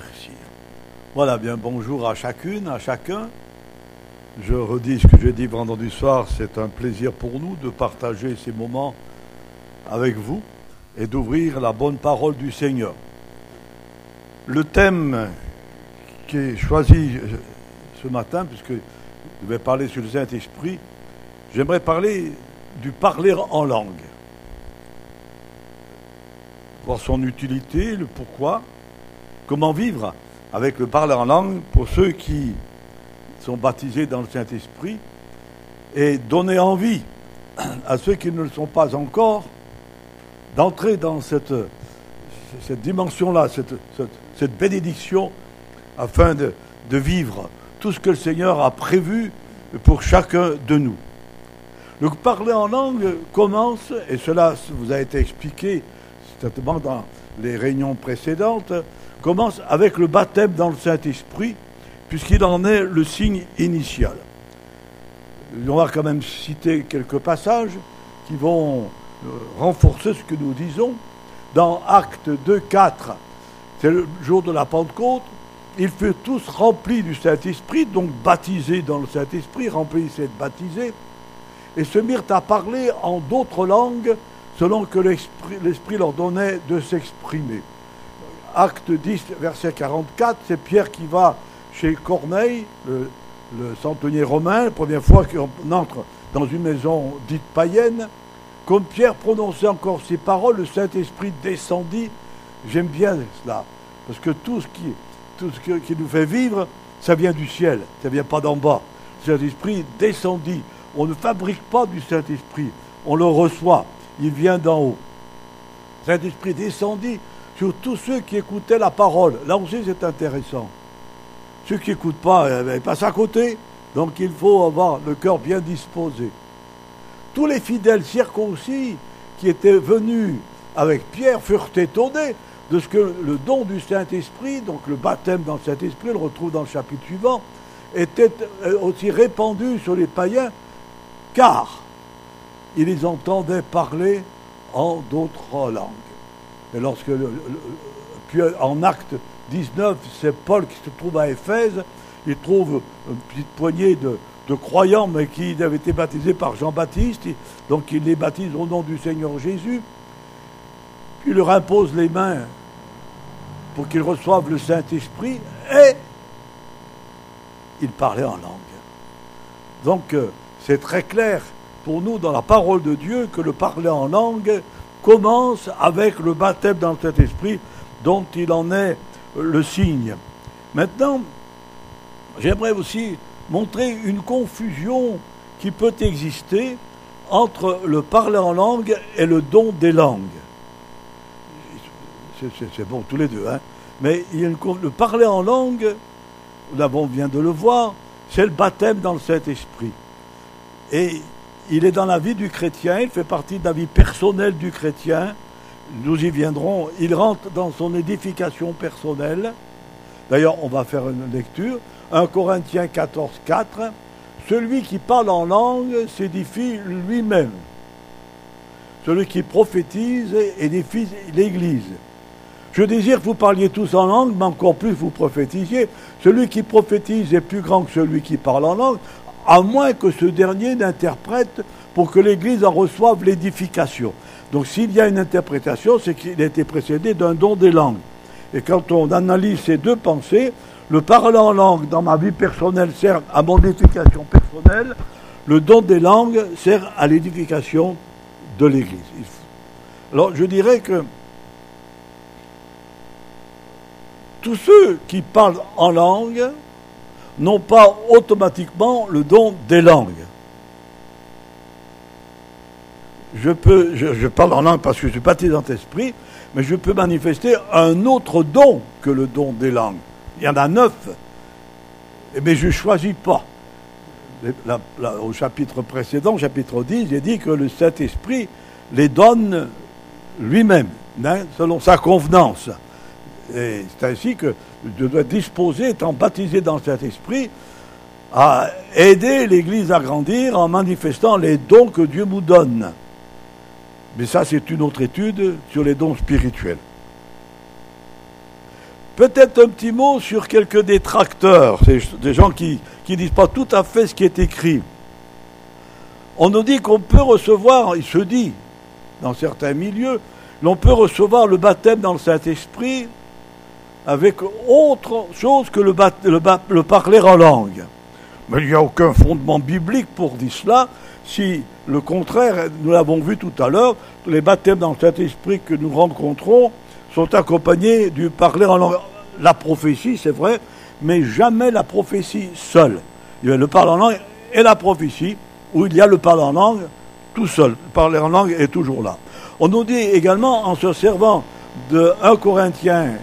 Merci. Voilà, bien bonjour à chacune, à chacun. Je redis ce que j'ai dit vendredi soir, c'est un plaisir pour nous de partager ces moments avec vous et d'ouvrir la bonne parole du Seigneur. Le thème qui est choisi ce matin, puisque je vais parler sur le Saint-Esprit, j'aimerais parler du parler en langue. Voir son utilité, le pourquoi, comment vivre avec le parler en langue pour ceux qui sont baptisés dans le Saint-Esprit et donner envie à ceux qui ne le sont pas encore d'entrer dans cette dimension-là, cette bénédiction afin de vivre tout ce que le Seigneur a prévu pour chacun de nous. Le parler en langue commence, et cela vous a été expliqué certainement dans les réunions précédentes, commence avec le baptême dans le Saint-Esprit, puisqu'il en est le signe initial. On va quand même citer quelques passages qui vont renforcer ce que nous disons. Dans Actes 2:4, c'est le jour de la Pentecôte, ils furent tous remplis du Saint-Esprit, donc baptisés dans le Saint-Esprit, remplis et baptisés, et se mirent à parler en d'autres langues selon que l'Esprit leur donnait de s'exprimer. Acte 10, verset 44, c'est Pierre qui va chez Corneille, le centenier romain, la première fois qu'on entre dans une maison dite païenne. Comme Pierre prononçait encore ces paroles, le Saint-Esprit descendit. J'aime bien cela, parce que tout ce qui nous fait vivre, ça vient du ciel, ça ne vient pas d'en bas. Le Saint-Esprit descendit. On ne fabrique pas du Saint-Esprit, on le reçoit, il vient d'en haut. Le Saint-Esprit descendit sur tous ceux qui écoutaient la parole. Là aussi, c'est intéressant. Ceux qui n'écoutent pas, ils passent à côté, donc il faut avoir le cœur bien disposé. Tous les fidèles circoncis qui étaient venus avec Pierre furent étonnés de ce que le don du Saint-Esprit, donc le baptême dans le Saint-Esprit, on le retrouve dans le chapitre suivant, était aussi répandu sur les païens, car ils les entendaient parler en d'autres langues. Et lorsque, puis en Acte 19, c'est Paul qui se trouve à Éphèse, il trouve une petite poignée de croyants, mais qui avaient été baptisés par Jean-Baptiste, donc il les baptise au nom du Seigneur Jésus, puis il leur impose les mains pour qu'ils reçoivent le Saint-Esprit, et ils parlaient en langue. Donc c'est très clair pour nous dans la parole de Dieu que le parler en langue commence avec le baptême dans le Saint-Esprit, dont il en est le signe. Maintenant, j'aimerais aussi montrer une confusion qui peut exister entre le parler en langue et le don des langues. C'est bon tous les deux, hein. Mais il y a le parler en langue, on vient de le voir, c'est le baptême dans le Saint-Esprit. Et il est dans la vie du chrétien, il fait partie de la vie personnelle du chrétien. Nous y viendrons. Il rentre dans son édification personnelle. D'ailleurs, on va faire une lecture. 1 Corinthiens 14:4. Celui qui parle en langue s'édifie lui-même. Celui qui prophétise édifie l'Église. Je désire que vous parliez tous en langue, mais encore plus vous prophétisiez. Celui qui prophétise est plus grand que celui qui parle en langue, à moins que ce dernier n'interprète pour que l'Église en reçoive l'édification. Donc s'il y a une interprétation, c'est qu'il a été précédé d'un don des langues. Et quand on analyse ces deux pensées, le parler en langue dans ma vie personnelle sert à mon édification personnelle, le don des langues sert à l'édification de l'Église. Alors je dirais que tous ceux qui parlent en langue n'ont pas automatiquement le don des langues. Je parle en langue parce que je suis baptisé dans l'esprit, mais je peux manifester un autre don que le don des langues. Il y en a 9, mais je ne choisis pas. Au chapitre précédent, chapitre 10, j'ai dit que le Saint-Esprit les donne lui-même, selon sa convenance. Et c'est ainsi que je dois disposer, étant baptisé dans le Saint-Esprit, à aider l'Église à grandir en manifestant les dons que Dieu nous donne. Mais ça, c'est une autre étude sur les dons spirituels. Peut-être un petit mot sur quelques détracteurs, des gens qui disent pas tout à fait ce qui est écrit. On nous dit qu'on peut recevoir, il se dit, dans certains milieux, l'on peut recevoir le baptême dans le Saint-Esprit avec autre chose que le parler en langue. Mais il n'y a aucun fondement biblique pour dire cela. Si le contraire, nous l'avons vu tout à l'heure, les baptêmes dans le Saint-Esprit que nous rencontrons sont accompagnés du parler en langue. La prophétie, c'est vrai, mais jamais la prophétie seule. Il y a le parler en langue et la prophétie, où il y a le parler en langue tout seul. Le parler en langue est toujours là. On nous dit également, en se servant de 1 Corinthiens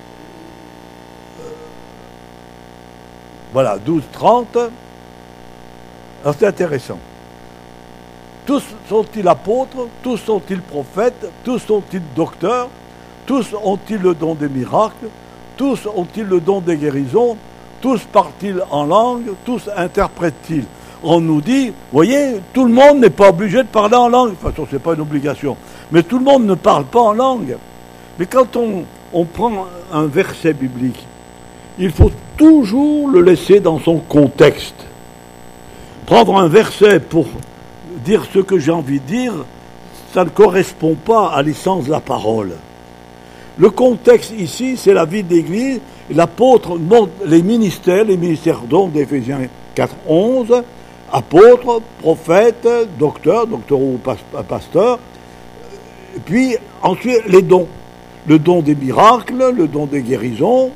12-30, alors c'est intéressant. Tous sont-ils apôtres, tous sont-ils prophètes, tous sont-ils docteurs, tous ont-ils le don des miracles, tous ont-ils le don des guérisons, tous parlent-ils en langue, tous interprètent-ils. On nous dit, voyez, tout le monde n'est pas obligé de parler en langue. De toute façon, ce n'est pas une obligation. Mais tout le monde ne parle pas en langue. Mais quand on prend un verset biblique, il faut toujours le laisser dans son contexte. Prendre un verset pour dire ce que j'ai envie de dire, ça ne correspond pas à l'essence de la parole. Le contexte ici, c'est la vie de l'Église. L'apôtre montre les ministères donc d'Éphésiens 4:11, apôtres, prophètes, docteurs ou pasteurs. Et puis ensuite les dons. Le don des miracles, le don des guérisons,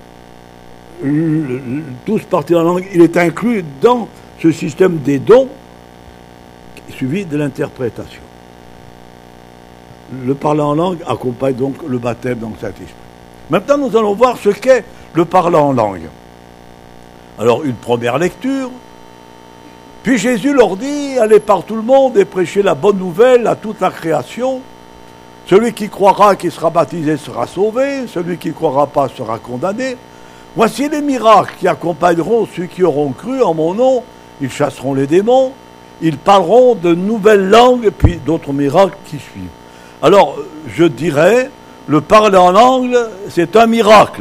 tous partis en langue, il est inclus dans ce système des dons, suivi de l'interprétation. Le parler en langue accompagne donc le baptême dans le Saint-Esprit. Maintenant, nous allons voir ce qu'est le parler en langue. Alors, une première lecture. Puis Jésus leur dit, allez par tout le monde et prêchez la bonne nouvelle à toute la création. Celui qui croira, qui sera baptisé, sera sauvé. Celui qui ne croira pas sera condamné. Voici les miracles qui accompagneront ceux qui auront cru en mon nom. Ils chasseront les démons. Ils parleront de nouvelles langues, puis d'autres miracles qui suivent. Alors, je dirais, le parler en langue, c'est un miracle.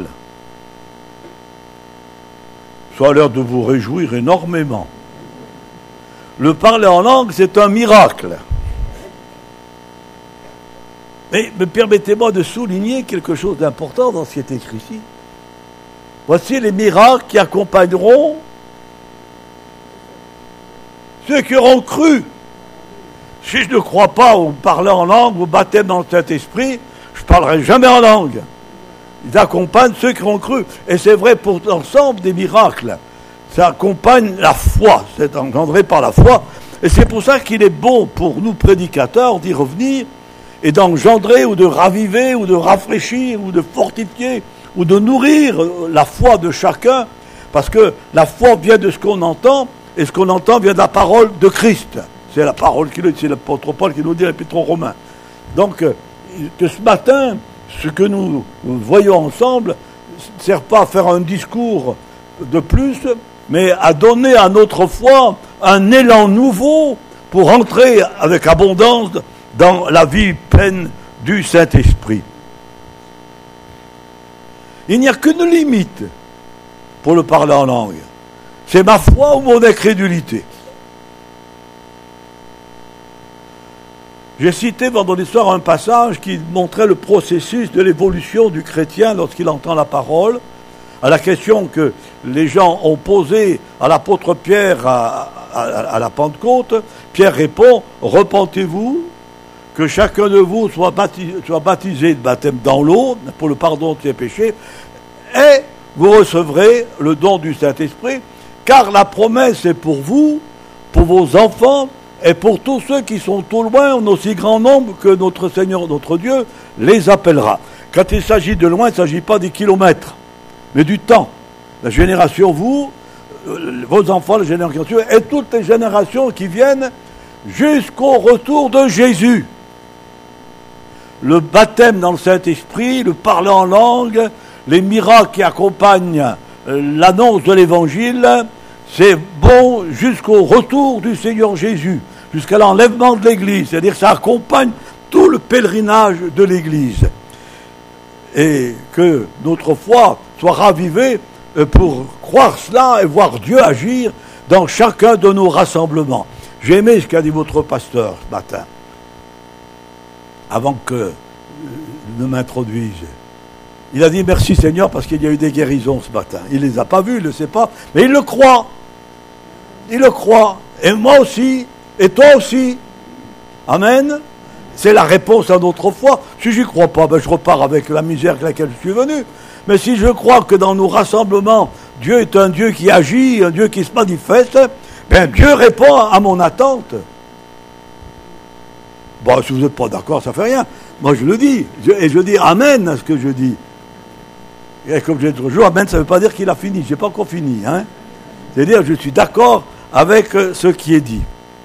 Ça a l'air de vous réjouir énormément. Le parler en langue, c'est un miracle. Mais permettez-moi de souligner quelque chose d'important dans ce qui est écrit ici. Voici les miracles qui accompagneront ceux qui auront cru. Si je ne crois pas au parler en langue, au baptême dans le Saint-Esprit, je ne parlerai jamais en langue. Ils accompagnent ceux qui ont cru. Et c'est vrai pour l'ensemble des miracles. Ça accompagne la foi. C'est engendré par la foi. Et c'est pour ça qu'il est bon pour nous prédicateurs d'y revenir et d'engendrer ou de raviver ou de rafraîchir ou de fortifier ou de nourrir la foi de chacun. Parce que la foi vient de ce qu'on entend et ce qu'on entend vient de la parole de Christ. C'est la parole c'est l'apôtre Paul qui nous dit l'épître aux Romains. Donc, que ce matin, ce que nous voyons ensemble ne sert pas à faire un discours de plus, mais à donner à notre foi un élan nouveau pour entrer avec abondance dans la vie pleine du Saint-Esprit. Il n'y a qu'une limite pour le parler en langue. C'est ma foi ou mon incrédulité. J'ai cité vendredi soir un passage qui montrait le processus de l'évolution du chrétien lorsqu'il entend la parole, à la question que les gens ont posée à l'apôtre Pierre à la Pentecôte. Pierre répond, repentez-vous, que chacun de vous soit baptisé de baptême dans l'eau pour le pardon de ses péchés, et vous recevrez le don du Saint-Esprit, car la promesse est pour vous, pour vos enfants, et pour tous ceux qui sont au loin, en aussi grand nombre que notre Seigneur, notre Dieu, les appellera. Quand il s'agit de loin, il ne s'agit pas des kilomètres, mais du temps. La génération, vos enfants, la génération, et toutes les générations qui viennent jusqu'au retour de Jésus. Le baptême dans le Saint-Esprit, le parler en langue, les miracles qui accompagnent l'annonce de l'Évangile, c'est bon jusqu'au retour du Seigneur Jésus, jusqu'à l'enlèvement de l'Église. C'est-à-dire que ça accompagne tout le pèlerinage de l'Église. Et que notre foi soit ravivé pour croire cela et voir Dieu agir dans chacun de nos rassemblements. J'ai aimé ce qu'a dit votre pasteur ce matin, avant que ne m'introduise. Il a dit merci Seigneur parce qu'il y a eu des guérisons ce matin. Il ne les a pas vues, il ne le sait pas, mais il le croit. Il le croit. Et moi aussi, et toi aussi. Amen. C'est la réponse à notre foi. Si je n'y crois pas, je repars avec la misère avec laquelle je suis venu. Mais si je crois que dans nos rassemblements, Dieu est un Dieu qui agit, un Dieu qui se manifeste, Dieu répond à mon attente. Bon, si vous n'êtes pas d'accord, ça ne fait rien. Moi, je le dis. Et je dis Amen à ce que je dis. Et comme je dis toujours, Amen, ça ne veut pas dire qu'il a fini. Je n'ai pas encore fini. Hein. C'est-à-dire, je suis d'accord avec ce qui est dit.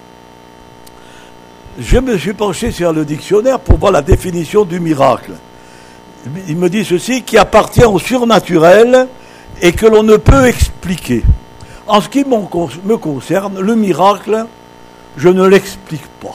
Je me suis penché sur le dictionnaire pour voir la définition du miracle. Il me dit ceci, qui appartient au surnaturel et que l'on ne peut expliquer. En ce qui me concerne, le miracle, je ne l'explique pas.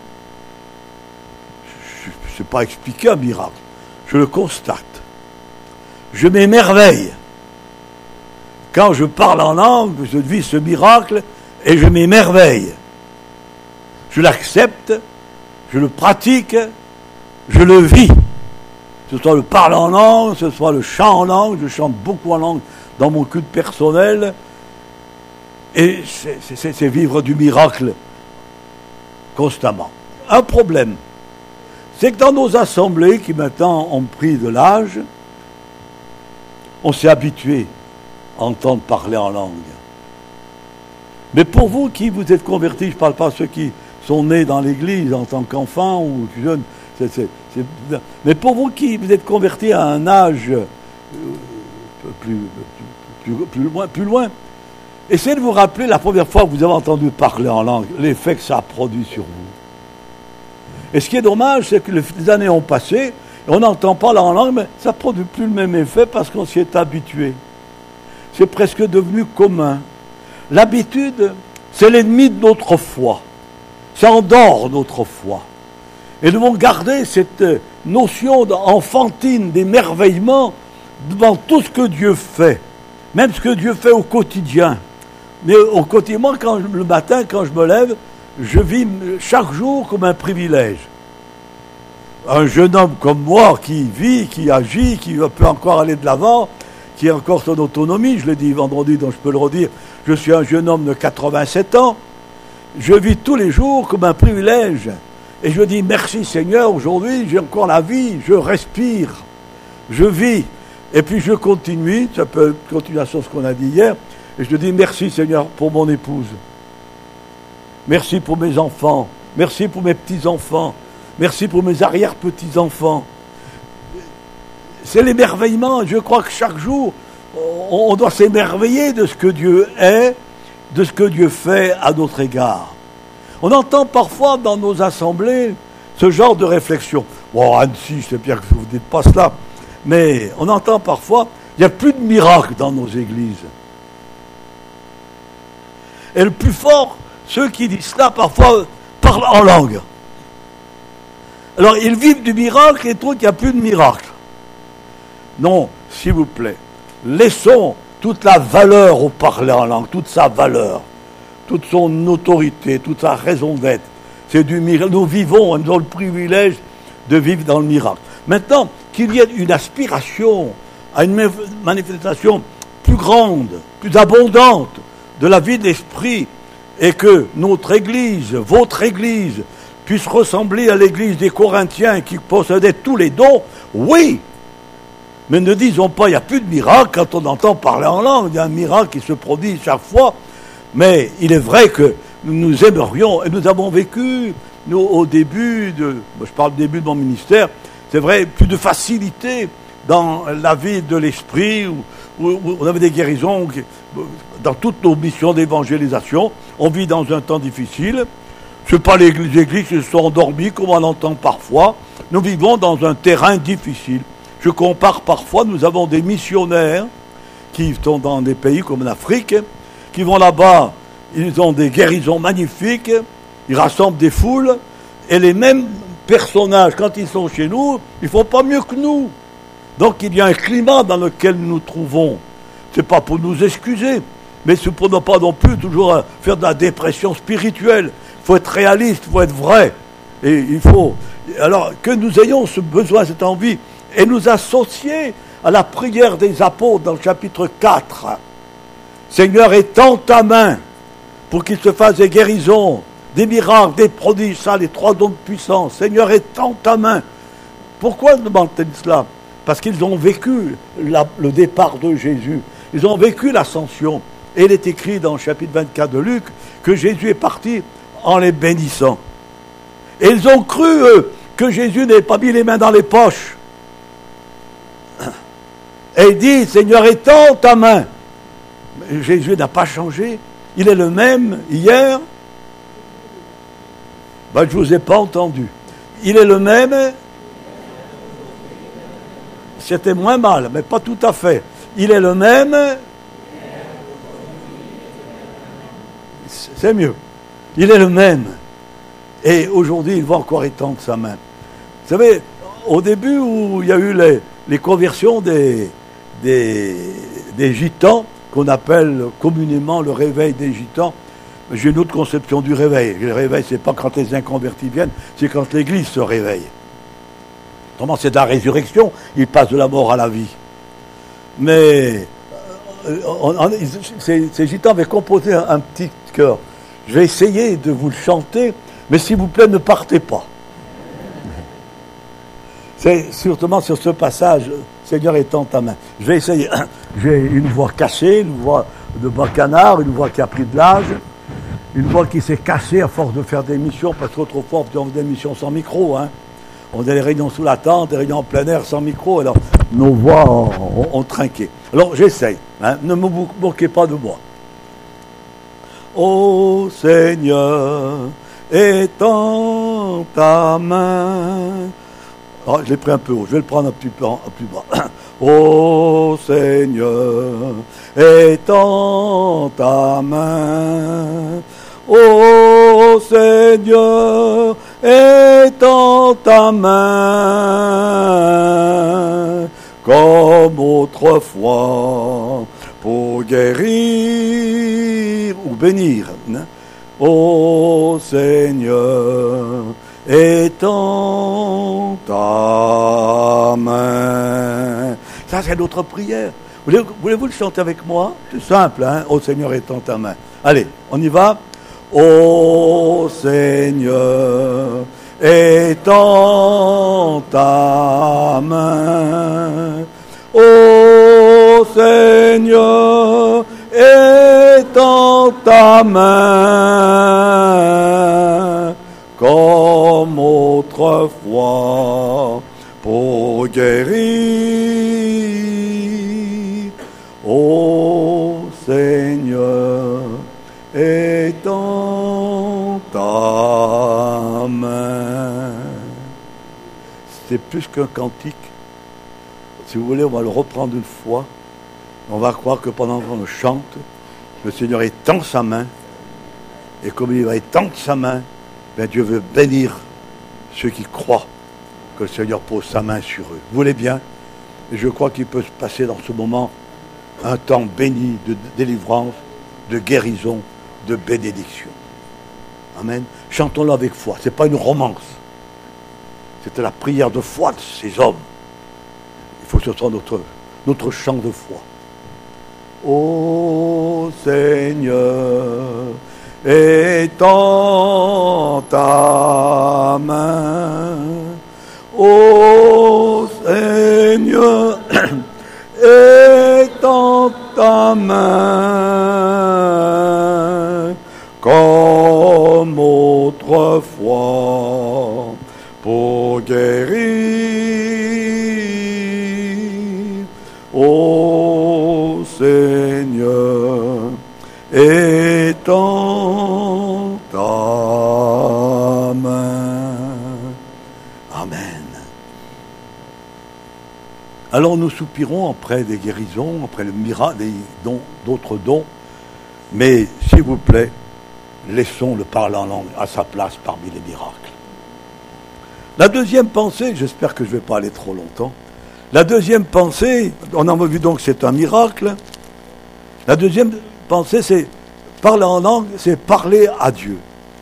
Je ne sais pas expliquer un miracle. Je le constate. Je m'émerveille. Quand je parle en langue, je vis ce miracle et je m'émerveille. Je l'accepte, je le pratique, je le vis. Que ce soit le parler en langue, que ce soit le chant en langue, je chante beaucoup en langue dans mon culte personnel. Et c'est vivre du miracle constamment. Un problème, c'est que dans nos assemblées qui maintenant ont pris de l'âge, on s'est habitué à entendre parler en langue. Mais pour vous qui vous êtes convertis, je ne parle pas de ceux qui sont nés dans l'église en tant qu'enfants ou jeunes, mais pour vous qui vous êtes convertis à un âge plus loin, essayez de vous rappeler la première fois que vous avez entendu parler en langue, l'effet que ça a produit sur vous. Et ce qui est dommage, c'est que les années ont passé, et on n'entend pas en langue, mais ça ne produit plus le même effet parce qu'on s'y est habitué. C'est presque devenu commun. L'habitude, c'est l'ennemi de notre foi. Ça endort notre foi. Et nous devons garder cette notion enfantine d'émerveillement devant tout ce que Dieu fait, même ce que Dieu fait au quotidien. Mais au quotidien, moi, le matin, quand je me lève, je vis chaque jour comme un privilège. Un jeune homme comme moi qui vit, qui agit, qui peut encore aller de l'avant, qui a encore son autonomie, je l'ai dit vendredi, donc je peux le redire, je suis un jeune homme de 87 ans, je vis tous les jours comme un privilège. Et je dis merci Seigneur, aujourd'hui j'ai encore la vie, je respire, je vis. Et puis je continue, ça peut être continuation de ce qu'on a dit hier, et je dis merci Seigneur pour mon épouse. Merci pour mes enfants, merci pour mes petits-enfants, merci pour mes arrière-petits-enfants. C'est l'émerveillement, je crois que chaque jour, on doit s'émerveiller de ce que Dieu est, de ce que Dieu fait à notre égard. On entend parfois dans nos assemblées ce genre de réflexion. Bon, Annecy, je sais bien que vous ne dites pas cela, mais on entend parfois, il n'y a plus de miracles dans nos églises. Et le plus fort, ceux qui disent cela, parfois, parlent en langue. Alors, ils vivent du miracle et trouvent qu'il n'y a plus de miracle. Non, s'il vous plaît, laissons toute la valeur au parler en langue, toute sa valeur, toute son autorité, toute sa raison d'être. C'est du miracle. Nous vivons, nous avons le privilège de vivre dans le miracle. Maintenant, qu'il y ait une aspiration à une manifestation plus grande, plus abondante de la vie de l'esprit, et que notre Église, votre Église, puisse ressembler à l'Église des Corinthiens qui possédait tous les dons, oui. Mais ne disons pas, il n'y a plus de miracle quand on entend parler en langue. Il y a un miracle qui se produit chaque fois. Mais il est vrai que nous aimerions, et nous avons vécu, nous, au début je parle du début de mon ministère, c'est vrai, plus de facilité dans la vie de l'esprit, où on avait des guérisons, dans toutes nos missions d'évangélisation. On vit dans un temps difficile. Ce n'est pas les églises qui se sont endormies, comme on l'entend parfois. Nous vivons dans un terrain difficile. Je compare parfois, nous avons des missionnaires qui sont dans des pays comme l'Afrique, qui vont là-bas, ils ont des guérisons magnifiques, ils rassemblent des foules, et les mêmes personnages, quand ils sont chez nous, ils ne font pas mieux que nous. Donc il y a un climat dans lequel nous nous trouvons. Ce n'est pas pour nous excuser, mais c'est pour ne pas non plus toujours faire de la dépression spirituelle. Il faut être réaliste, il faut être vrai. Et il faut... Alors que nous ayons ce besoin, cette envie, et nous associer à la prière des apôtres dans le chapitre 4. Seigneur, étends ta main pour qu'il se fasse des guérisons, des miracles, des prodiges, ça, les 3 dons de puissance. Seigneur, étends ta main. Pourquoi demandent-ils cela? Parce qu'ils ont vécu le départ de Jésus. Ils ont vécu l'ascension. Et il est écrit dans le chapitre 24 de Luc que Jésus est parti en les bénissant. Et ils ont cru, eux, que Jésus n'avait pas mis les mains dans les poches. Et il dit, Seigneur, étends ta main. Mais Jésus n'a pas changé. Il est le même hier. Je ne vous ai pas entendu. Il est le même. C'était moins mal, mais pas tout à fait. Il est le même. C'est mieux. Il est le même. Et aujourd'hui, il va encore étendre sa main. Vous savez, au début où il y a eu les conversions des gitans, qu'on appelle communément le réveil des gitans, j'ai une autre conception du réveil. Le réveil, c'est pas quand les inconvertis viennent, c'est quand l'Église se réveille. Autrement, c'est de la résurrection, il passe de la mort à la vie. Mais ces gitans avaient composé un petit chœur. Je vais essayer de vous le chanter, mais s'il vous plaît, ne partez pas. C'est surtout sur ce passage, Seigneur, étends ta main. Je vais essayer. J'ai une voix cassée, une voix de bacanard, une voix qui a pris de l'âge, une voix qui s'est cassée à force de faire des missions, parce qu'autrefois, on faisait des missions sans micro. On faisait des réunions sous la tente, des réunions en plein air sans micro, alors nos voix ont trinqué. Alors j'essaye, ne me moquez pas de moi. Ô Seigneur, étends ta main. Ah, je l'ai pris un peu haut, je vais le prendre un petit peu plus bas. Ô Seigneur, étends ta main. Ô Seigneur, étends ta main, comme autrefois, pour guérir ou bénir. Ô Seigneur, étends ta main. Ça, c'est notre prière. Voulez-vous le chanter avec moi? C'est simple, Ô Seigneur, étends ta main. Allez, on y va. Ô Seigneur, étends ta main. Ô Seigneur, étends ta main, comme autrefois, pour guérir. Ô Seigneur, étends ta main. C'est plus qu'un cantique. Si vous voulez, on va le reprendre une fois. On va croire que pendant qu'on le chante, le Seigneur étend sa main. Et comme il va étendre sa main, Dieu veut bénir ceux qui croient que le Seigneur pose sa main sur eux. Vous voulez bien? Et je crois qu'il peut se passer dans ce moment un temps béni de délivrance, de guérison, de bénédiction. Amen. Chantons-le avec foi. Ce n'est pas une romance. C'était la prière de foi de ces hommes. Il faut que ce soit notre chant de foi. Ô Seigneur, étends ta main. Ô Seigneur, étends ta main, comme autrefois, pour guérir. Ô Seigneur, étends ta main. Amen. Alors nous soupirons après des guérisons, après le miracle, des dons, d'autres dons, mais s'il vous plaît, laissons le parler en langue à sa place parmi les miracles. La deuxième pensée, j'espère que je ne vais pas aller trop longtemps, La deuxième pensée, on a vu donc que c'est un miracle. La deuxième pensée, c'est parler en langue, c'est parler à Dieu.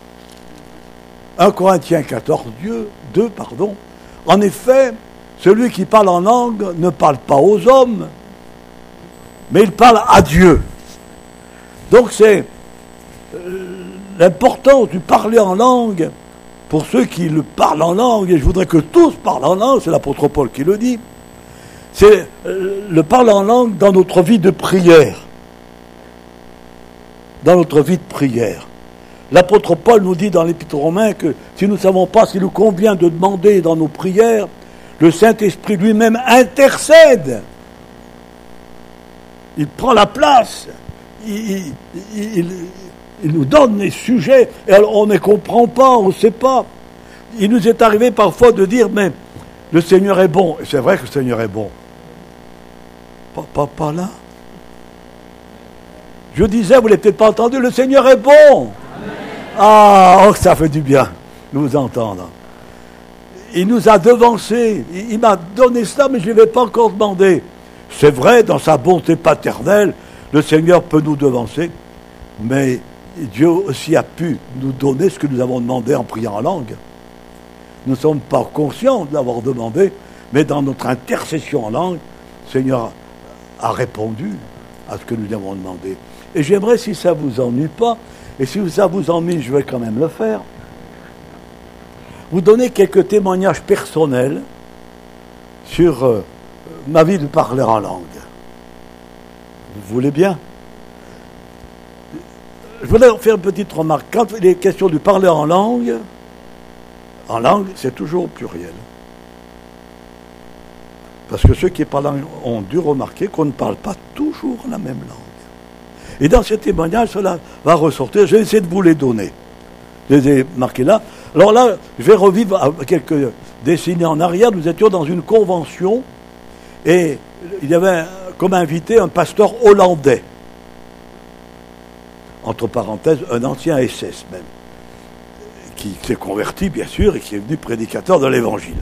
1 Corinthiens 14, 2. En effet, celui qui parle en langue ne parle pas aux hommes, mais il parle à Dieu. Donc c'est l'importance du parler en langue pour ceux qui le parlent en langue, et je voudrais que tous parlent en langue, c'est l'apôtre Paul qui le dit, c'est le parler en langue dans notre vie de prière. Dans notre vie de prière. L'apôtre Paul nous dit dans l'Épître aux Romains que si nous ne savons pas ce qu'il nous convient de demander dans nos prières, le Saint-Esprit lui-même intercède. Il prend la place. Il nous donne les sujets et alors on ne comprend pas, on ne sait pas. Il nous est arrivé parfois de dire mais le Seigneur est bon. Et c'est vrai que le Seigneur est bon. Pas là. Je disais, vous ne l'avez peut-être pas entendu, le Seigneur est bon. Amen. Ah, oh, ça fait du bien de vous entendre. Il nous a devancés, il m'a donné cela, mais je ne l'ai pas encore demandé. C'est vrai, dans sa bonté paternelle, le Seigneur peut nous devancer, mais Dieu aussi a pu nous donner ce que nous avons demandé en priant en langue. Nous ne sommes pas conscients de l'avoir demandé, mais dans notre intercession en langue, le Seigneur a répondu à ce que nous lui avons demandé. Et j'aimerais, si ça ne vous ennuie pas, et si ça vous ennuie, je vais quand même le faire, vous donner quelques témoignages personnels sur ma vie de parler en langue. Vous voulez bien? Je voudrais faire une petite remarque. Quand il est question de parler en langue, c'est toujours au pluriel. Parce que ceux qui parlent ont dû remarquer qu'on ne parle pas toujours la même langue. Et dans ces témoignages, cela va ressortir. Je vais essayer de vous les donner. Je les ai marqués là. Alors là, je vais revivre quelques décennies en arrière. Nous étions dans une convention et il y avait comme invité un pasteur hollandais. Entre parenthèses, un ancien SS même. Qui s'est converti, bien sûr, et qui est devenu prédicateur de l'Évangile.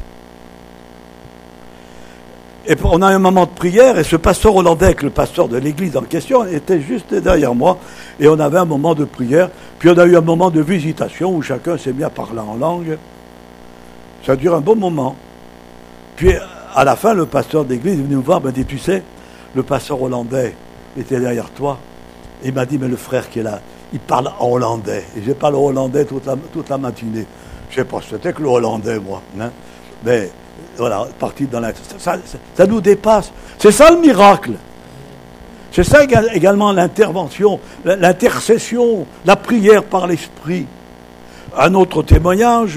Et on a un moment de prière, et ce pasteur hollandais, avec le pasteur de l'église en question, était juste derrière moi, et on avait un moment de prière, puis on a eu un moment de visitation, où chacun s'est mis à parler en langue. Ça dure un bon moment. Puis, à la fin, le pasteur d'église est venu me voir, m'a dit, tu sais, le pasteur hollandais était derrière toi, et il m'a dit, mais le frère qui est là, il parle en hollandais, et je parle hollandais toute la matinée. Je ne sais pas si c'était que le hollandais, moi, hein, mais... Voilà, parti dans la... Ça nous dépasse. C'est ça le miracle. C'est ça également l'intervention, l'intercession, la prière par l'Esprit. Un autre témoignage.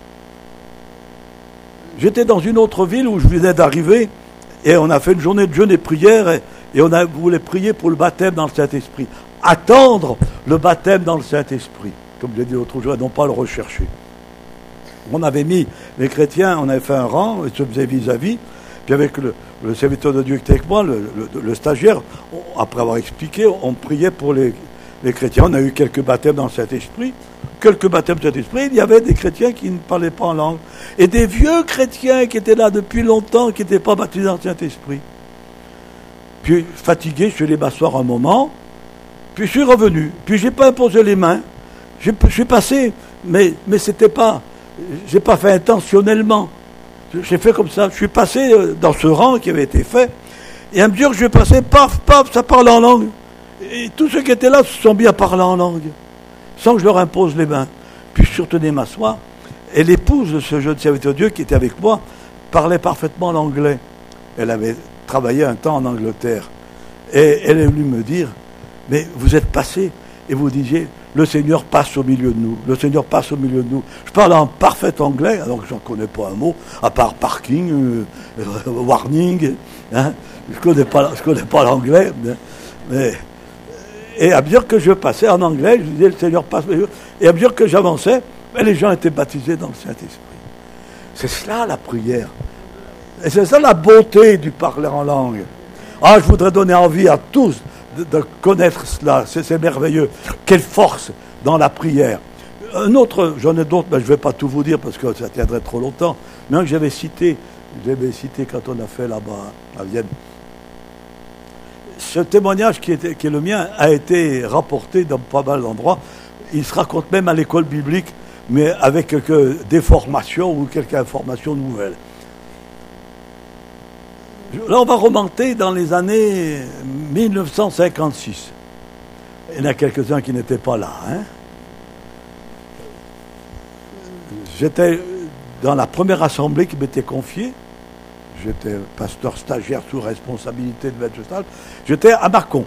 J'étais dans une autre ville où je venais d'arriver et on a fait une journée de jeûne et prière et on voulait prier pour le baptême dans le Saint-Esprit. Attendre le baptême dans le Saint-Esprit. Comme je l'ai dit l'autre jour, et non pas le rechercher. On avait mis les chrétiens, on avait fait un rang, ils se faisaient vis-à-vis, puis avec le serviteur de Dieu qui était avec moi, le stagiaire, après avoir expliqué, on priait pour les chrétiens. On a eu quelques baptêmes dans le Saint-Esprit, il y avait des chrétiens qui ne parlaient pas en langue, et des vieux chrétiens qui étaient là depuis longtemps, qui n'étaient pas baptisés dans le Saint-Esprit. Puis, fatigué, je suis allé m'asseoir un moment, puis je suis revenu, puis je n'ai pas imposé les mains, je suis passé, mais c'était pas... J'ai pas fait intentionnellement. J'ai fait comme ça. Je suis passé dans ce rang qui avait été fait. Et à mesure que je suis passé, paf, paf, ça parle en langue. Et tous ceux qui étaient là se sont mis à parler en langue. Sans que je leur impose les mains. Puis je suis retourné m'asseoir. Et l'épouse de ce jeune serviteur de Dieu qui était avec moi parlait parfaitement l'anglais. Elle avait travaillé un temps en Angleterre. Et elle est venue me dire, mais vous êtes passé et vous disiez, le Seigneur passe au milieu de nous. Le Seigneur passe au milieu de nous. Je parle en parfait anglais, alors que je n'en connais pas un mot, à part parking, warning. Hein. Je connais pas l'anglais. Mais, et à mesure que je passais en anglais, je disais, le Seigneur passe au milieu. Et à mesure que j'avançais, les gens étaient baptisés dans le Saint-Esprit. C'est cela la prière. Et c'est ça la beauté du parler en langue. Ah, je voudrais donner envie à tous de connaître cela, c'est merveilleux. Quelle force dans la prière. Un autre, j'en ai d'autres, mais je ne vais pas tout vous dire parce que ça tiendrait trop longtemps, mais un que j'avais cité Je l'avais cité quand on a fait là-bas, à Vienne. Ce témoignage qui est le mien a été rapporté dans pas mal d'endroits. Il se raconte même à l'école biblique, mais avec quelques déformations ou quelques informations nouvelles. Là, on va remonter dans les années 1956. Il y en a quelques-uns qui n'étaient pas là. J'étais dans la première assemblée qui m'était confiée. J'étais pasteur stagiaire sous responsabilité de maître Stal. J'étais à Mâcon.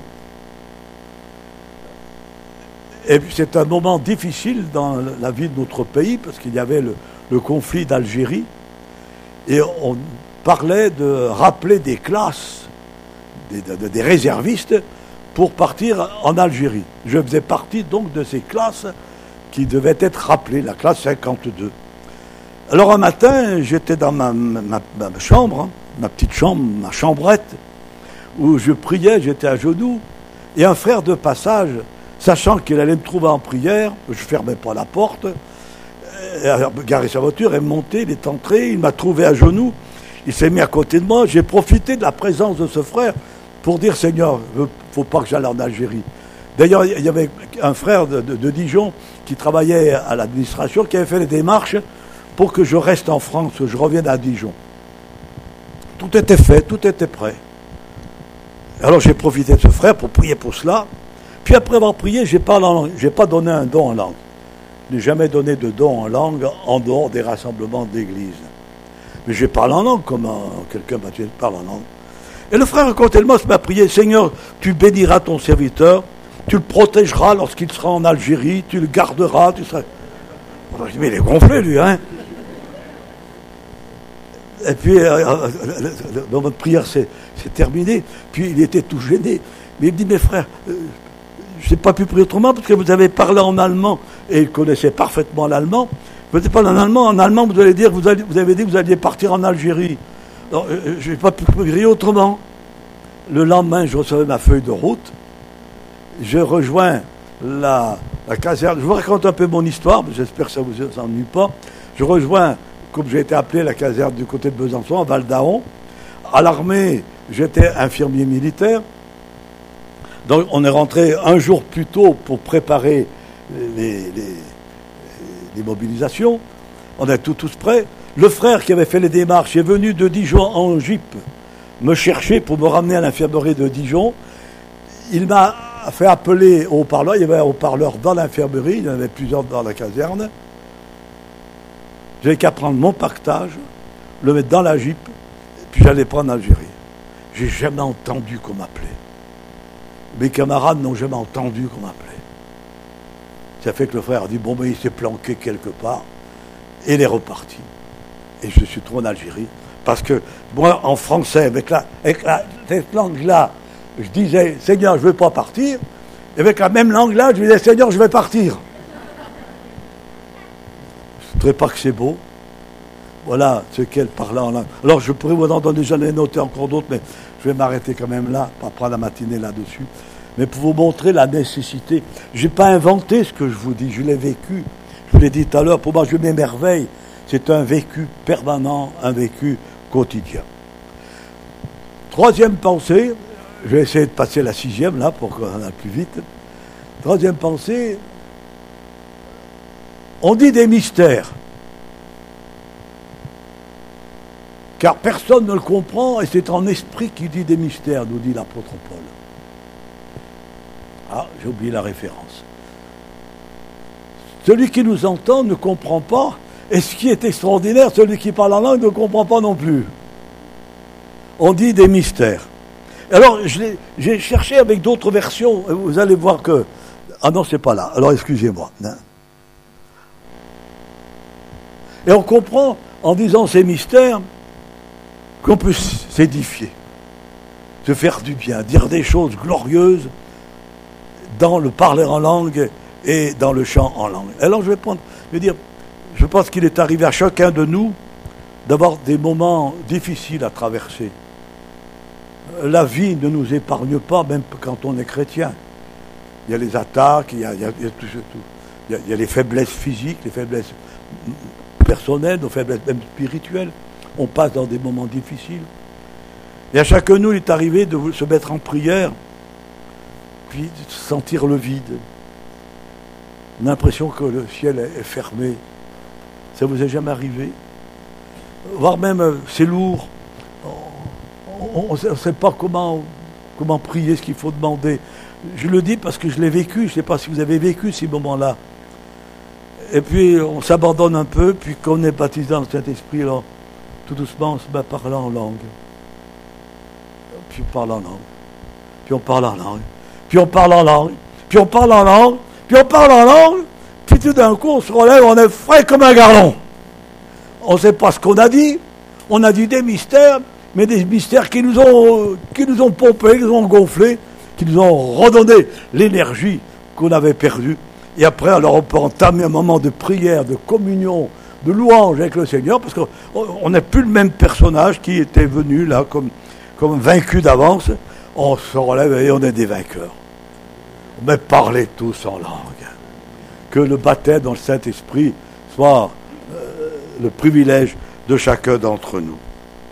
Et puis c'est un moment difficile dans la vie de notre pays parce qu'il y avait le conflit d'Algérie. Et on parlait de rappeler des classes, des réservistes pour partir en Algérie. Je faisais partie donc de ces classes qui devaient être rappelées, la classe 52. Alors un matin, j'étais dans ma chambre, ma petite chambre, ma chambrette, où je priais, j'étais à genoux, et un frère de passage, sachant qu'il allait me trouver en prière, je ne fermais pas la porte, il a garé sa voiture, il est monté, il est entré, il m'a trouvé à genoux, il s'est mis à côté de moi, j'ai profité de la présence de ce frère pour dire, Seigneur, il ne faut pas que j'aille en Algérie. D'ailleurs, il y avait un frère de Dijon qui travaillait à l'administration, qui avait fait les démarches pour que je reste en France, que je revienne à Dijon. Tout était fait, tout était prêt. Alors j'ai profité de ce frère pour prier pour cela. Puis après avoir prié, je n'ai pas donné un don en langue. Je n'ai jamais donné de don en langue en dehors des rassemblements d'église. Mais je parle en langue, comme quelqu'un m'a dit, parle en langue. Et le frère, quand elle m'a prié, Seigneur, tu béniras ton serviteur, tu le protégeras lorsqu'il sera en Algérie, tu le garderas, tu seras... Je dis, mais il est gonflé, lui, hein. Et puis, le moment de prière, c'est terminé. Puis, il était tout gêné. Mais il me dit, mes frères, je n'ai pas pu prier autrement parce que vous avez parlé en allemand et il connaissait parfaitement l'allemand. Vous n'avez pas en allemand, vous allez dire, vous avez dit que vous alliez partir en Algérie. Donc, je n'ai pas pu prier autrement. Le lendemain, je recevais ma feuille de route. Je rejoins la caserne. Je vous raconte un peu mon histoire, mais j'espère que ça ne vous ennuie pas. Je rejoins, comme j'ai été appelé, la caserne du côté de Besançon, à Val d'Aon. À l'armée, j'étais infirmier militaire. Donc on est rentré un jour plus tôt pour préparer les mobilisations. On est tous prêts. Le frère qui avait fait les démarches est venu de Dijon en Jeep me chercher pour me ramener à l'infirmerie de Dijon. Il m'a fait appeler au haut-parleur. Il y avait un haut-parleur dans l'infirmerie, il y en avait plusieurs dans la caserne. J'avais qu'à prendre mon pactage, le mettre dans la Jeep, puis j'allais prendre l'Algérie. J'ai jamais entendu qu'on m'appelait. Mes camarades n'ont jamais entendu qu'on m'appelait. Ça fait que le frère a dit, bon, ben il s'est planqué quelque part, et il est reparti. Et je suis trouvé en Algérie. Parce que moi, en français, avec cette langue-là, je disais, Seigneur, je ne veux pas partir. Et avec la même langue-là, je disais, Seigneur, je vais partir. Je ne dirais pas que c'est beau. Voilà ce qu'elle parlait en langue. Alors, je pourrais vous en donner, j'en ai noté encore d'autres, mais je vais m'arrêter quand même là, pas prendre la matinée là-dessus. Mais pour vous montrer la nécessité. Je n'ai pas inventé ce que je vous dis, je l'ai vécu. Je vous l'ai dit tout à l'heure, pour moi, je m'émerveille. C'est un vécu permanent, un vécu quotidien. Troisième pensée, je vais essayer de passer la sixième là pour qu'on aille plus vite. Troisième pensée, on dit des mystères. Car personne ne le comprend et c'est en esprit qui dit des mystères, nous dit l'apôtre Paul. Ah, j'ai oublié la référence. Celui qui nous entend ne comprend pas. Et ce qui est extraordinaire, celui qui parle en langue ne comprend pas non plus. On dit des mystères. Alors, j'ai cherché avec d'autres versions. Vous allez voir que... Ah non, c'est pas là. Alors, excusez-moi. Et on comprend, en disant ces mystères, qu'on peut s'édifier, se faire du bien, dire des choses glorieuses dans le parler en langue et dans le chant en langue. Alors, je vais dire... Je pense qu'il est arrivé à chacun de nous d'avoir des moments difficiles à traverser. La vie ne nous épargne pas, même quand on est chrétien. Il y a les attaques, il y a les faiblesses physiques, les faiblesses personnelles, nos faiblesses même spirituelles. on passe dans des moments difficiles. Et à chacun de nous, il est arrivé de se mettre en prière, puis de sentir le vide. On a l'impression que le ciel est fermé. Ça vous est jamais arrivé? Voire même, c'est lourd. On ne sait pas comment prier, ce qu'il faut demander. Je le dis parce que je l'ai vécu. Je ne sais pas si vous avez vécu ces moments-là. Et puis, on s'abandonne un peu, puis quand on est baptisé dans le Saint-Esprit, alors, tout doucement, on se met à parler en langue. Puis on parle en langue. Puis on parle en langue. Puis on parle en langue. Puis on parle en langue. Puis on parle en langue. Puis tout d'un coup, on se relève, on est frais comme un garlon. On ne sait pas ce qu'on a dit. On a dit des mystères, mais des mystères qui nous ont pompés, qui nous ont gonflés, qui nous ont redonné l'énergie qu'on avait perdue. Et après, alors on peut entamer un moment de prière, de communion, de louange avec le Seigneur, parce qu'on n'est plus le même personnage qui était venu là comme vaincu d'avance. On se relève et on est des vainqueurs. Mais parlez tous en langue. Que le baptême dans le Saint-Esprit soit le privilège de chacun d'entre nous.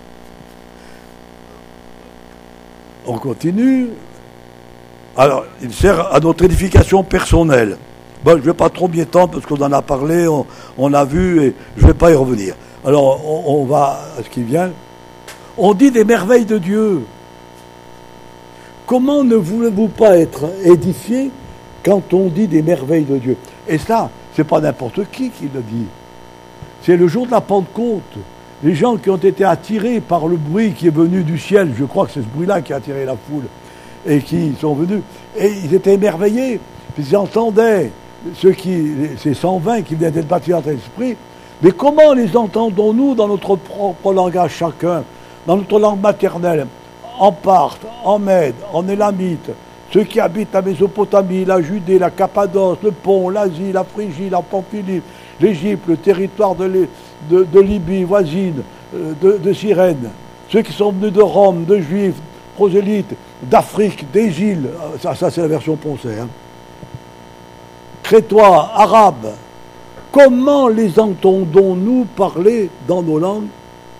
On continue. Alors, il sert à notre édification personnelle. Bon, je ne vais pas trop m'y étendre parce qu'on en a parlé, on a vu, et je ne vais pas y revenir. Alors, on va à ce qui vient. On dit des merveilles de Dieu. Comment ne voulez-vous pas être édifié quand on dit des merveilles de Dieu? Et ça, c'est pas n'importe qui le dit. C'est le jour de la Pentecôte. Les gens qui ont été attirés par le bruit qui est venu du ciel, je crois que c'est ce bruit-là qui a attiré la foule, et qui sont venus, et ils étaient émerveillés, puis ils entendaient ces 120 qui venaient d'être baptisés dans l'Esprit. Mais comment les entendons-nous dans notre propre langage chacun, dans notre langue maternelle, en Parthe, en Mède, en Élamite, ceux qui habitent la Mésopotamie, la Judée, la Cappadoce, le Pont, l'Asie, la Phrygie, la Pamphylie, l'Égypte, le territoire de Libye voisine, de Cyrène, ceux qui sont venus de Rome, de Juifs, prosélytes, d'Afrique, des îles, ça c'est la version poncée, hein. Crétois, arabes, comment les entendons-nous parler dans nos langues?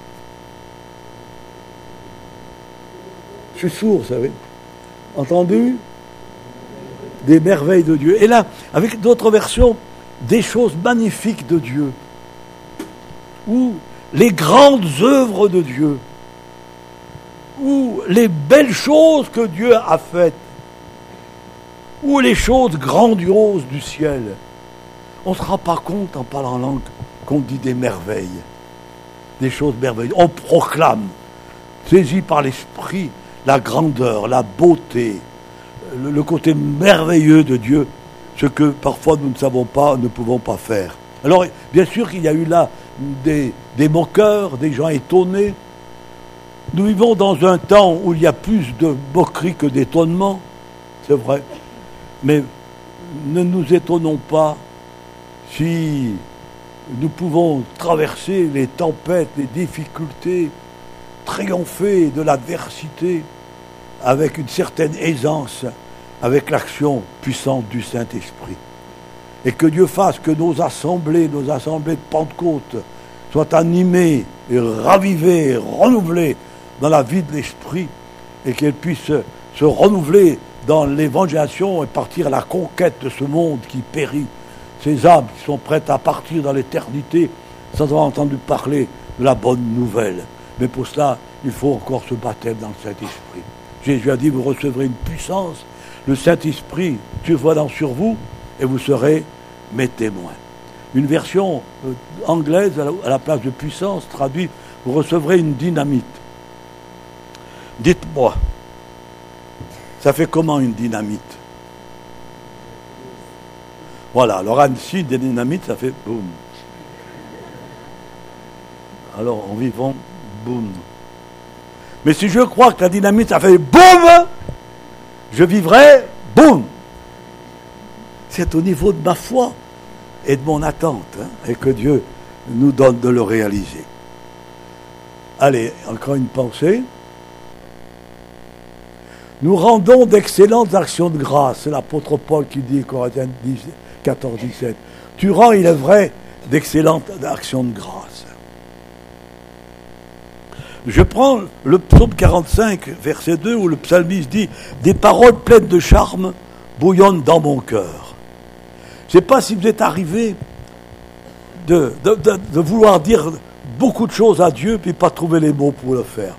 Je suis sourd, vous savez. Entendu? Des merveilles de Dieu. Et là, avec d'autres versions, des choses magnifiques de Dieu. Ou les grandes œuvres de Dieu. Ou les belles choses que Dieu a faites. Ou les choses grandioses du ciel. On ne se rend pas compte en parlant en langue qu'on dit des merveilles. Des choses merveilleuses. On proclame, saisi par l'esprit, la grandeur, la beauté, le côté merveilleux de Dieu, ce que parfois nous ne savons pas, ne pouvons pas faire. Alors, bien sûr qu'il y a eu là des moqueurs, des gens étonnés. Nous vivons dans un temps où il y a plus de moquerie que d'étonnement, c'est vrai. Mais ne nous étonnons pas si nous pouvons traverser les tempêtes, les difficultés, triompher de l'adversité avec une certaine aisance, avec l'action puissante du Saint-Esprit. Et que Dieu fasse que nos assemblées de Pentecôte, soient animées et ravivées, et renouvelées dans la vie de l'Esprit, et qu'elles puissent se renouveler dans l'évangélisation et partir à la conquête de ce monde qui périt, ces âmes qui sont prêtes à partir dans l'éternité sans avoir entendu parler de la bonne nouvelle. Mais pour cela, il faut encore ce baptême dans le Saint-Esprit. Jésus a dit, vous recevrez une puissance, le Saint-Esprit survenant sur vous, et vous serez mes témoins. Une version anglaise, à la place de puissance, traduit, vous recevrez une dynamite. Dites-moi, ça fait comment une dynamite? Voilà, alors Annecy, des dynamites, ça fait boum. Alors, en vivant, boum. Mais si je crois que la dynamite, ça fait boum, je vivrai boum. C'est au niveau de ma foi et de mon attente, hein, et que Dieu nous donne de le réaliser. Allez, encore une pensée. Nous rendons d'excellentes actions de grâce. C'est l'apôtre Paul qui dit, Corinthiens 14, 17. Tu rends, il est vrai, d'excellentes actions de grâce. Je prends le psaume 45, verset 2, où le psalmiste dit « Des paroles pleines de charme bouillonnent dans mon cœur. » Je ne sais pas si vous êtes arrivé de vouloir dire beaucoup de choses à Dieu, puis pas trouver les mots pour le faire.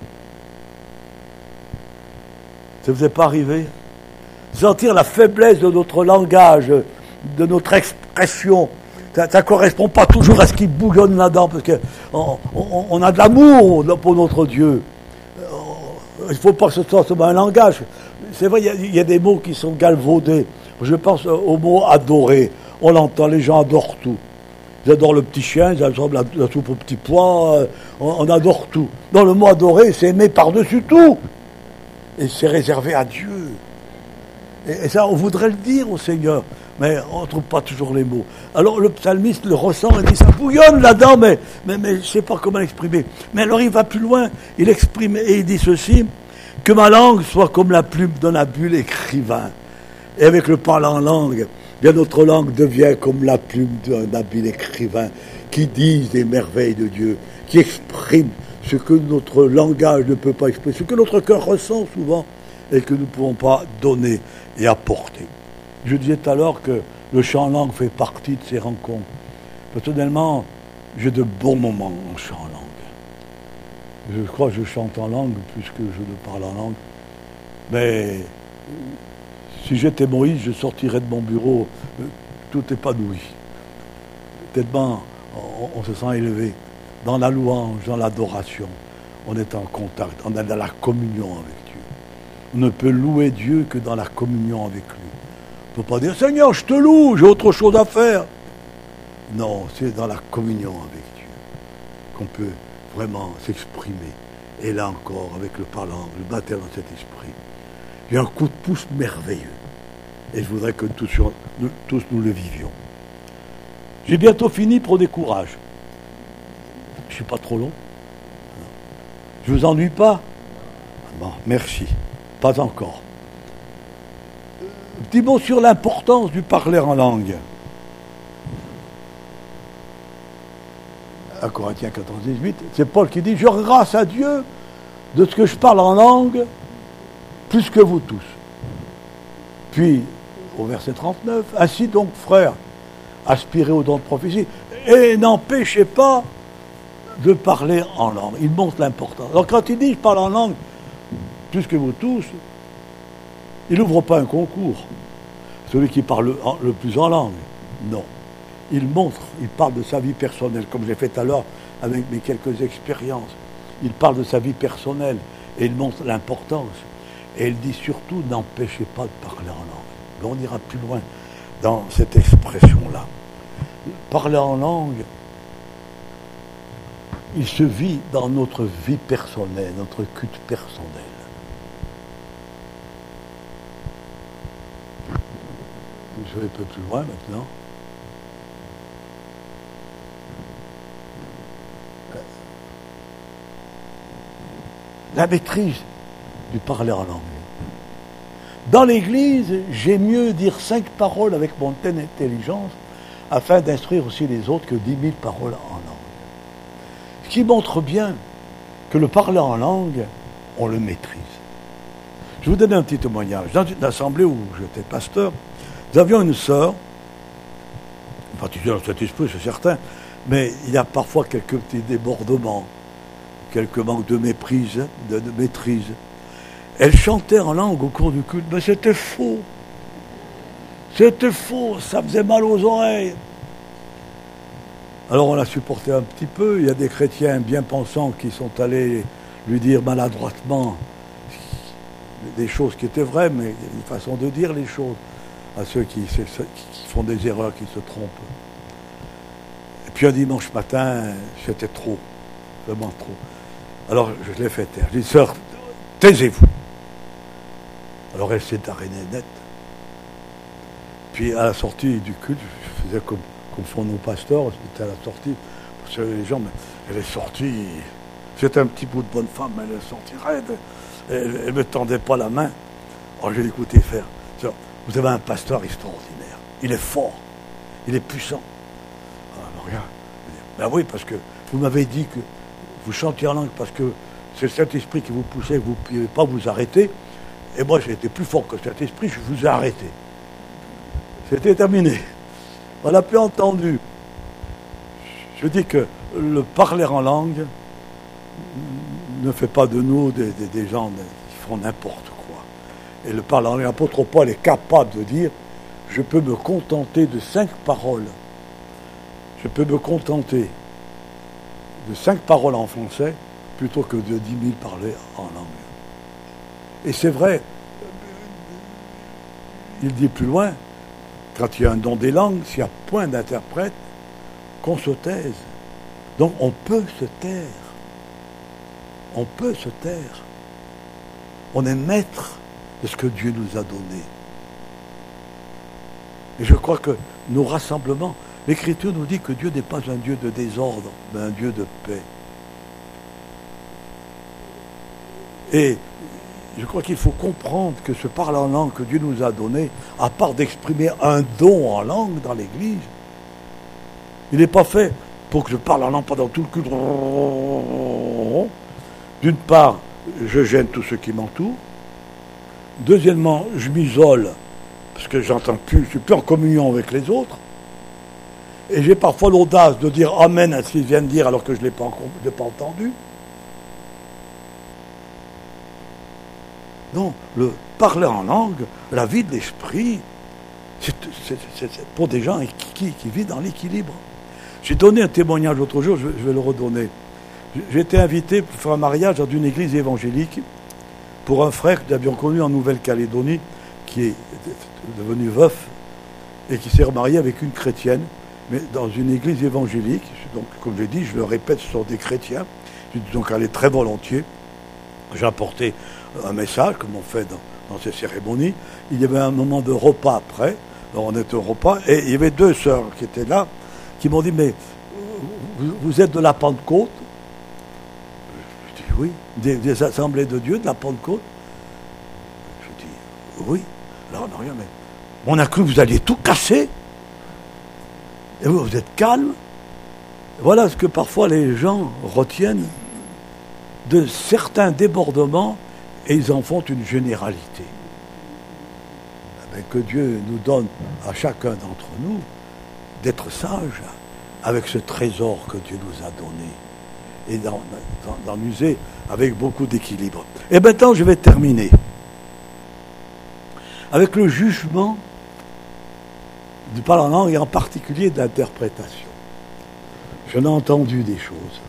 Ça ne vous est pas arrivé? Sentir la faiblesse de notre langage, de notre expression. Ça ne correspond pas toujours à ce qui bouillonne là-dedans, parce qu'on a de l'amour pour notre Dieu. Il ne faut pas que ce soit seulement un langage. C'est vrai, il y a des mots qui sont galvaudés. Je pense au mot adorer. On l'entend, les gens adorent tout. Ils adorent le petit chien, ils adorent la soupe au petit pois, on adore tout. Dans le mot adorer, c'est aimer par-dessus tout. Et c'est réservé à Dieu. Et ça, on voudrait le dire au Seigneur, mais on ne trouve pas toujours les mots. Alors le psalmiste le ressent et dit, ça bouillonne là-dedans, mais je ne sais pas comment l'exprimer. Mais alors il va plus loin, il exprime et il dit ceci, que ma langue soit comme la plume d'un habile écrivain. Et avec le parler en langue, bien notre langue devient comme la plume d'un habile écrivain qui dit des merveilles de Dieu, qui exprime ce que notre langage ne peut pas exprimer, ce que notre cœur ressent souvent et que nous ne pouvons pas donner et apporter. Je disais tout à l'heure que le chant en langue fait partie de ces rencontres. Personnellement, j'ai de bons moments en chant en langue. Je crois que je chante en langue plus que je ne parle en langue. Mais si j'étais Moïse, je sortirais de mon bureau tout épanoui. Tellement on se sent élevé. Dans la louange, dans l'adoration, on est en contact, on est dans la communion avec Dieu. On ne peut louer Dieu que dans la communion avec lui. On ne peut pas dire, Seigneur, je te loue, j'ai autre chose à faire. Non, c'est dans la communion avec Dieu qu'on peut vraiment s'exprimer. Et là encore, avec le parlant, le baptême dans cet esprit, il y a un coup de pouce merveilleux. Et je voudrais que tous nous le vivions. J'ai bientôt fini, prenez courage. Je ne suis pas trop long. Je ne vous ennuie pas? Bon, merci. Pas encore. Un petit mot sur l'importance du parler en langue. À Corinthiens 14, 18, c'est Paul qui dit « Je rends grâce à Dieu de ce que je parle en langue plus que vous tous. » Puis, au verset 39, « Ainsi donc, frères, aspirez au don de prophétie et n'empêchez pas de parler en langue. » Il montre l'importance. Alors quand il dit « Je parle en langue plus que vous tous », il n'ouvre pas un concours. Celui qui parle le plus en langue. Non. Il montre, il parle de sa vie personnelle, comme j'ai fait tout à l'heure avec mes quelques expériences. Il parle de sa vie personnelle et il montre l'importance. Et il dit surtout, n'empêchez pas de parler en langue. Mais on ira plus loin dans cette expression-là. Parler en langue, il se vit dans notre vie personnelle, notre culte personnel. Je vais un peu plus loin maintenant. La maîtrise du parler en langue. Dans l'Église, j'aime mieux dire 5 paroles avec mon pleine intelligence afin d'instruire aussi les autres que 10 000 paroles en langue. Ce qui montre bien que le parler en langue, on le maîtrise. Je vais vous donner un petit témoignage. Dans une assemblée où j'étais pasteur, nous avions une sœur, en particulier dans cet esprit, c'est certain, mais il y a parfois quelques petits débordements, quelques manques de méprise, de maîtrise. Elle chantait en langue au cours du culte, mais c'était faux. C'était faux, ça faisait mal aux oreilles. Alors on l'a supporté un petit peu. Il y a des chrétiens bien pensants qui sont allés lui dire maladroitement des choses qui étaient vraies, mais il y a une façon de dire les choses à ceux qui font des erreurs, qui se trompent. Et puis un dimanche matin, c'était trop, vraiment trop. Alors je l'ai fait taire. Je lui ai dit, sœur, taisez-vous. Alors elle s'est arrêtée net. Puis à la sortie du culte, je faisais comme font nos pasteurs, c'était à la sortie, pour saluer les gens, mais elle est sortie, c'était un petit bout de bonne femme, elle est sortie raide, elle ne me tendait pas la main. Alors je l'ai écouté faire. Vous avez un pasteur extraordinaire, il est fort, il est puissant. Alors regarde, ben oui, parce que vous m'avez dit que vous chantiez en langue parce que c'est le Saint-Esprit qui vous poussait, vous ne pouviez pas vous arrêter. Et moi, j'ai été plus fort que le Saint-Esprit, je vous ai arrêté. C'était terminé. On n'a plus entendu. Je dis que le parler en langue ne fait pas de nous des gens qui font n'importe quoi. Et le parler en langue, l'apôtre Paul est capable de dire, je peux me contenter de 5 paroles. Je peux me contenter de 5 paroles en français plutôt que de 10 000 parlées en langue. Et c'est vrai, il dit plus loin, quand il y a un don des langues, s'il n'y a point d'interprète, qu'on se taise. Donc on peut se taire. On peut se taire. On est maître de ce que Dieu nous a donné. Et je crois que nos rassemblements, l'Écriture nous dit que Dieu n'est pas un Dieu de désordre, mais un Dieu de paix. Et je crois qu'il faut comprendre que ce parler en langue que Dieu nous a donné, à part d'exprimer un don en langue dans l'Église, il n'est pas fait pour que je parle en langue pendant tout le culte. D'une part, je gêne tous ceux qui m'entourent. Deuxièmement, je m'isole parce que j'entends plus, je suis plus en communion avec les autres. Et j'ai parfois l'audace de dire Amen à ce qu'ils viennent dire alors que je ne l'ai pas entendu. Non, le parler en langue, la vie de l'esprit, c'est pour des gens qui vivent dans l'équilibre. J'ai donné un témoignage l'autre jour, je vais le redonner. J'ai été invité pour faire un mariage dans une église évangélique pour un frère que nous avions connu en Nouvelle-Calédonie, qui est devenu veuf et qui s'est remarié avec une chrétienne, mais dans une église évangélique. Donc, comme je l'ai dit, je le répète, ce sont des chrétiens. Je suis donc allé très volontiers. J'ai apporté un message, comme on fait dans ces cérémonies. Il y avait un moment de repas après. Alors on était au repas, et il y avait 2 sœurs qui étaient là, qui m'ont dit, mais vous êtes de la Pentecôte? Je dis, oui. Des assemblées de Dieu, de la Pentecôte? Je dis, oui. Alors, non, rien, mais on a cru que vous alliez tout casser. Et vous êtes calme. Voilà ce que parfois les gens retiennent de certains débordements et ils en font une généralité. Mais que Dieu nous donne à chacun d'entre nous d'être sage avec ce trésor que Dieu nous a donné et d'en user avec beaucoup d'équilibre. Et maintenant, je vais terminer avec le jugement du parler en langue et en particulier d'interprétation. J'en ai entendu des choses.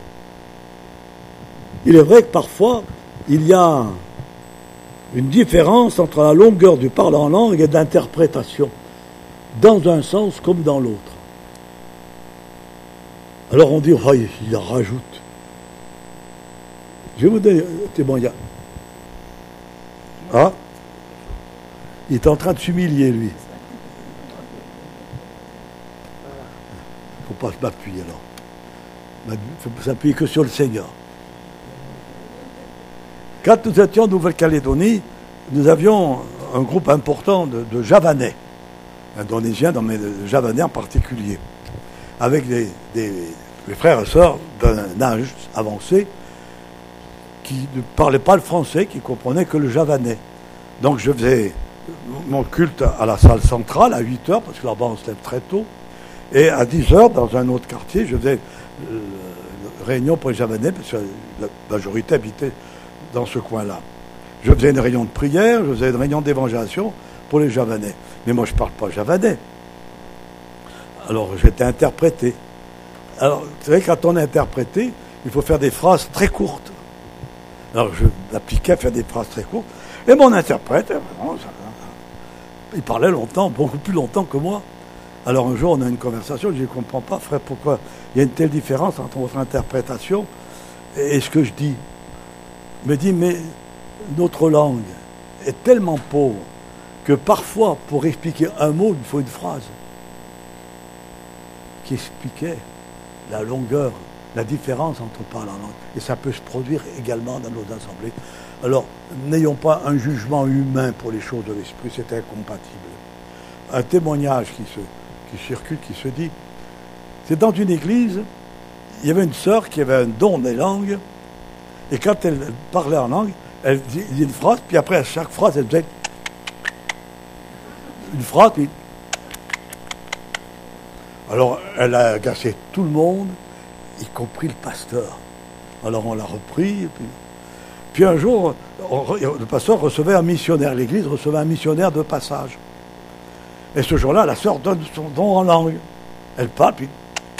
Il est vrai que parfois, il y a une différence entre la longueur du parler en langue et d'interprétation, dans un sens comme dans l'autre. Alors on dit, oh, il rajoute. Je vais vous donner un témoignage. Ah, il est en train de s'humilier, lui. Il ne faut pas m'appuyer alors. Il ne faut s'appuyer que sur le Seigneur. Quand nous étions en Nouvelle-Calédonie, nous avions un groupe important de Javanais, indonésiens, mais de Javanais en particulier, avec des frères et sœurs d'un âge avancé qui ne parlaient pas le français, qui ne comprenaient que le javanais. Donc je faisais mon culte à la salle centrale à 8h, parce que là-bas on se lève très tôt, et à 10h, dans un autre quartier, je faisais une réunion pour les javanais, parce que la majorité habitait dans ce coin-là. Je faisais une réunion de prière, je faisais une réunion d'évangélisation pour les javanais. Mais moi, je ne parle pas javanais. Alors, j'étais interprété. Alors, c'est vrai, quand on est interprété, il faut faire des phrases très courtes. Alors, je m'appliquais à faire des phrases très courtes. Et mon interprète, il parlait longtemps, beaucoup plus longtemps que moi. Alors, un jour, on a une conversation, je ne comprends pas, frère, pourquoi il y a une telle différence entre votre interprétation et ce que je dis. Il me dit, mais notre langue est tellement pauvre que parfois, pour expliquer un mot, il faut une phrase qui expliquait la longueur, la différence entre parler en langue. Et ça peut se produire également dans nos assemblées. Alors, n'ayons pas un jugement humain pour les choses de l'esprit, c'est incompatible. Un témoignage qui circule, qui se dit, c'est dans une église, il y avait une sœur qui avait un don des langues, Et quand elle parlait en langue, elle disait une phrase, puis après, à chaque phrase, elle faisait une phrase, puis... Alors, elle a agacé tout le monde, y compris le pasteur. Alors, on l'a repris, et puis un jour, le pasteur recevait un missionnaire, l'église recevait un missionnaire de passage. Et ce jour-là, la sœur donne son don en langue. Elle parle, puis...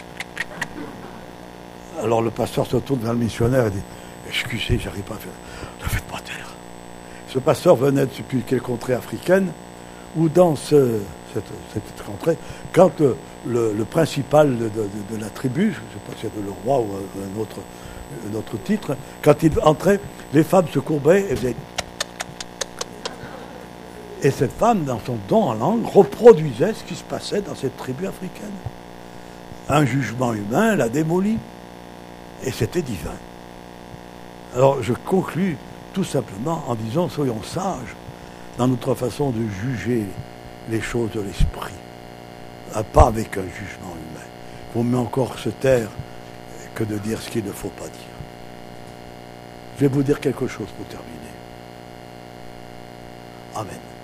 Alors, le pasteur se tourne vers le missionnaire et dit « Excusez, j'arrive pas à faire... Ne faites pas taire. » Ce pasteur venait de depuis quelle contrée africaine, où dans cette contrée, quand le principal de la tribu, je ne sais pas si c'est le roi ou un autre titre, quand il entrait, les femmes se courbaient et faisaient... Et cette femme, dans son don en langue, reproduisait ce qui se passait dans cette tribu africaine. Un jugement humain l'a démoli. Et c'était divin. Alors je conclus tout simplement en disant, soyons sages dans notre façon de juger les choses de l'esprit. Pas avec un jugement humain. Il vaut mieux encore se taire que de dire ce qu'il ne faut pas dire. Je vais vous dire quelque chose pour terminer. Amen.